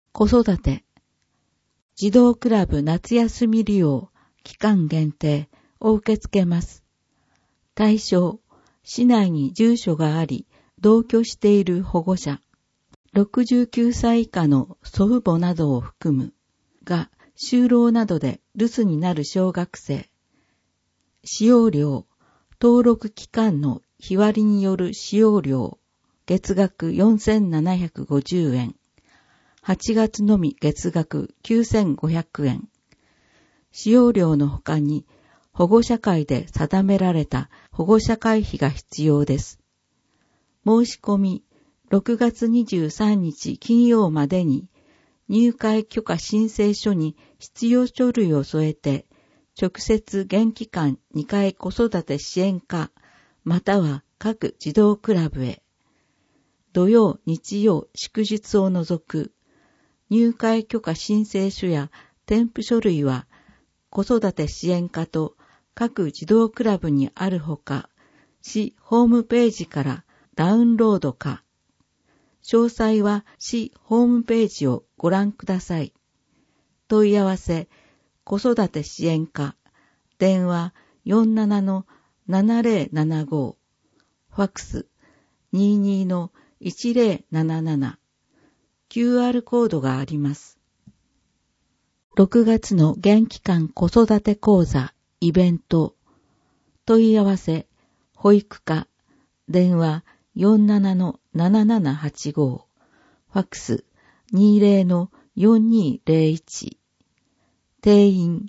子育て、児童クラブ夏休み利用、期間限定を受け付けます。対象、市内に住所があり、同居している保護者、69歳以下の祖父母などを含むが、就労などで留守になる小学生、使用料、登録期間の日割りによる使用料、月額4750円、8月のみ月額9500円。使用料の他に保護者会で定められた保護者会費が必要です。申し込み6月23日金曜までに入会許可申請書に必要書類を添えて直接現機関2階子育て支援課または各児童クラブへ。土曜、日曜、祝日を除く入会許可申請書や添付書類は子育て支援課と各児童クラブにあるほか、市ホームページからダウンロードか。詳細は市ホームページをご覧ください。問い合わせ、子育て支援課、電話 47-7075、ファックス 22-1077、QR コードがあります。6月の現期間子育て講座、イベント、問い合わせ、保育課、電話 47-7785、ファックス 20-4201、定員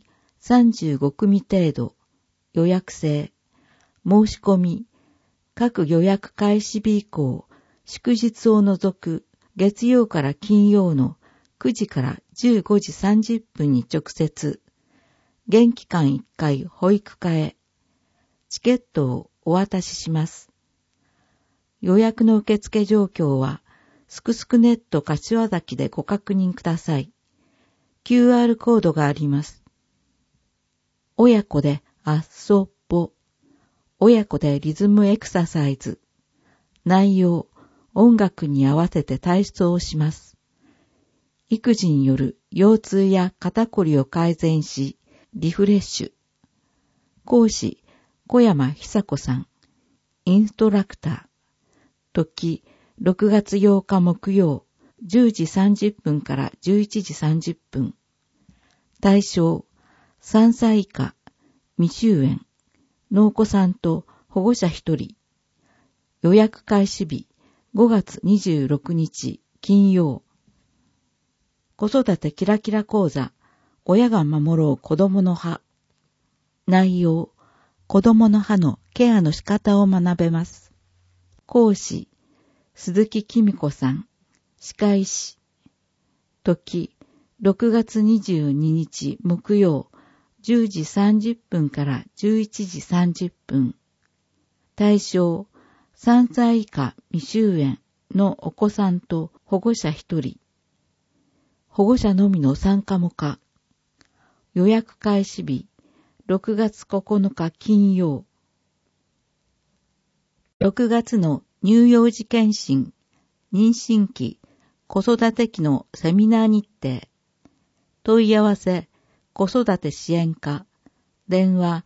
35組程度、予約制、申し込み、各予約開始日以降、祝日を除く月曜から金曜の9時から15時30分に直接、現期間1回保育課へ、チケットをお渡しします。予約の受付状況は、すくすくネット柏崎でご確認ください。QR コードがあります。親子で遊ぼ。親子でリズムエクササイズ。内容、音楽に合わせて体操をします。育児による腰痛や肩こりを改善し、リフレッシュ。講師、小山久子さん。インストラクター。時、6月8日木曜、10時30分から11時30分。対象、3歳以下、未就園のお子さんと保護者1人。予約開始日、5月26日、金曜。子育てキラキラ講座、親が守ろう子供の歯。内容、子供の歯のケアの仕方を学べます。講師、鈴木きみ子さん。歯科医師。時、6月22日木曜、10時30分から11時30分。対象、3歳以下未就園のお子さんと保護者1人。保護者のみの参加も可。予約開始日、6月9日金曜。6月の乳幼児検診、妊娠期、子育て期のセミナー日程。問い合わせ、子育て支援課、電話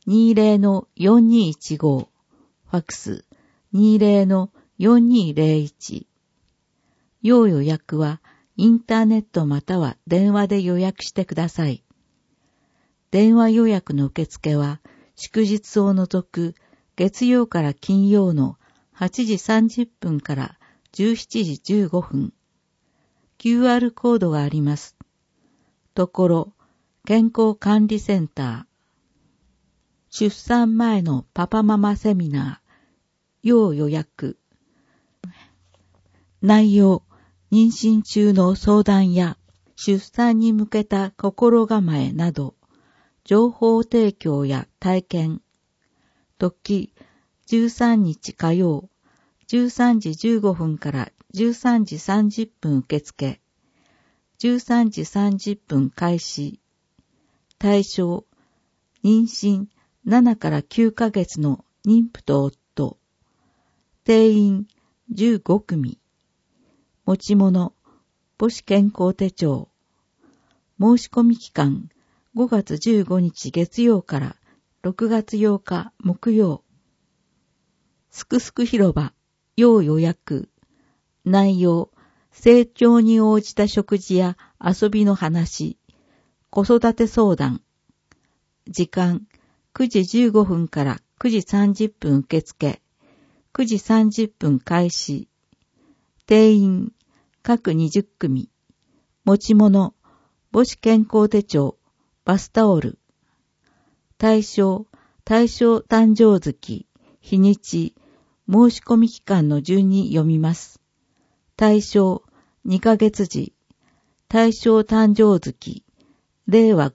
20-4215、ファックス 20-4201。要予約はインターネットまたは電話で予約してください。電話予約の受付は祝日を除く月曜から金曜の8時30分から17時15分。QR コードがあります。ところ、健康管理センター。出産前のパパママセミナー。要予約。内容、妊娠中の相談や出産に向けた心構えなど、情報提供や体験。時、13日火曜、13時15分から13時30分受付。13時30分開始。対象、妊娠7から9ヶ月の妊婦と夫。定員15組。持ち物、 母子健康手帳。申し込み期間5月15日月曜から6月8日木曜。すくすく広場、要予約。内容、成長に応じた食事や遊びの話、子育て相談。時間、9時15分から9時30分受付。9時30分開始。定員、各20組。持ち物、母子健康手帳、バスタオル。対象誕生月、日にち、申し込み期間の順に読みます。対象、2ヶ月時。対象誕生月、令和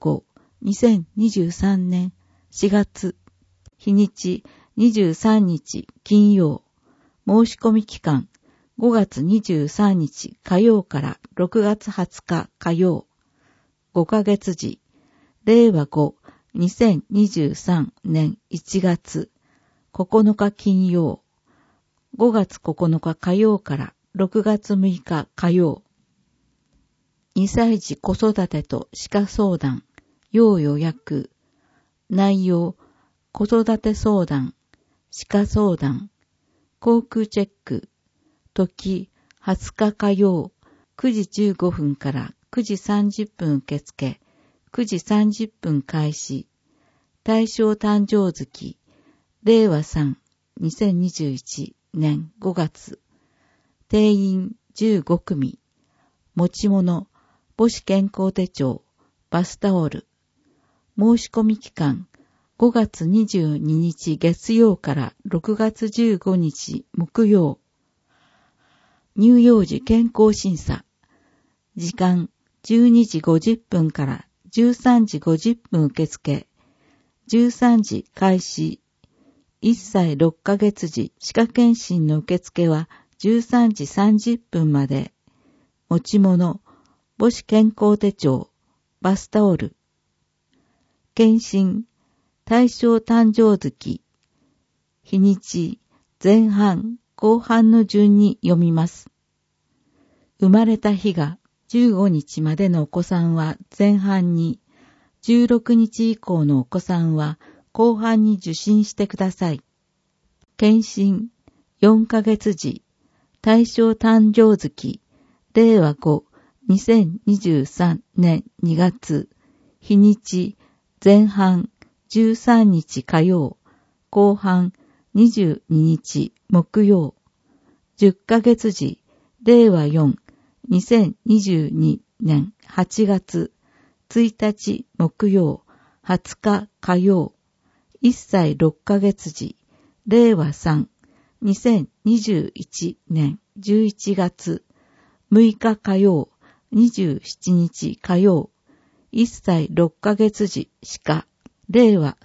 5、2023年4月。日にち、23日金曜。申し込み期間、5月23日火曜から6月20日火曜。5ヶ月時、令和5、2023年1月9日金曜。5月9日火曜から6月6日火曜。2歳児子育てと歯科相談、要予約。内容、子育て相談、歯科相談、航空チェック。時、20日火曜、9時15分から9時30分受付、9時30分開始。対象誕生月、令和3、2021年5月。定員15組。持ち物、母子健康手帳、バスタオル。申し込み期間、5月22日月曜から6月15日木曜。乳幼児健康審査。時間、12時50分から13時50分受付。13時開始。1歳6ヶ月時歯科検診の受付は13時30分まで。持ち物、母子健康手帳、バスタオル。検診、対象誕生月。日にち、前半、後半の順に読みます。生まれた日が15日までのお子さんは前半に、16日以降のお子さんは後半に受診してください。検診、4ヶ月時、対象誕生月、令和5、2023年2月、日にち、前半、13日火曜、後半、22日木曜、10ヶ月時、令和4、2022年8月、1日木曜、20日火曜、1歳6ヶ月時、令和3、2021年11月、6日火曜、27日火曜、1歳6ヶ月時歯科、令和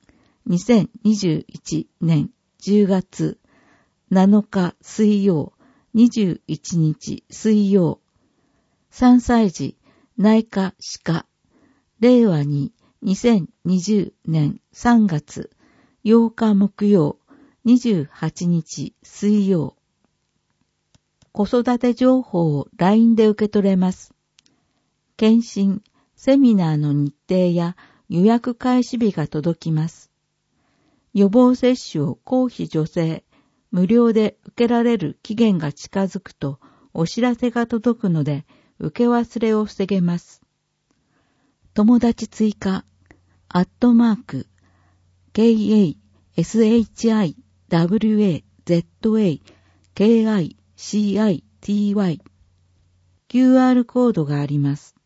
3、2021年10月、7日水曜、21日水曜。3歳児内科歯科、令和2、2020年3月、8日木曜、28日水曜。子育て情報を LINE で受け取れます。検診、セミナーの日程や予約開始日が届きます。予防接種を公費助成、無料で受けられる期限が近づくとお知らせが届くので、受け忘れを防げます。友達追加、@KASHIWAZAKICITY。QR コードがあります。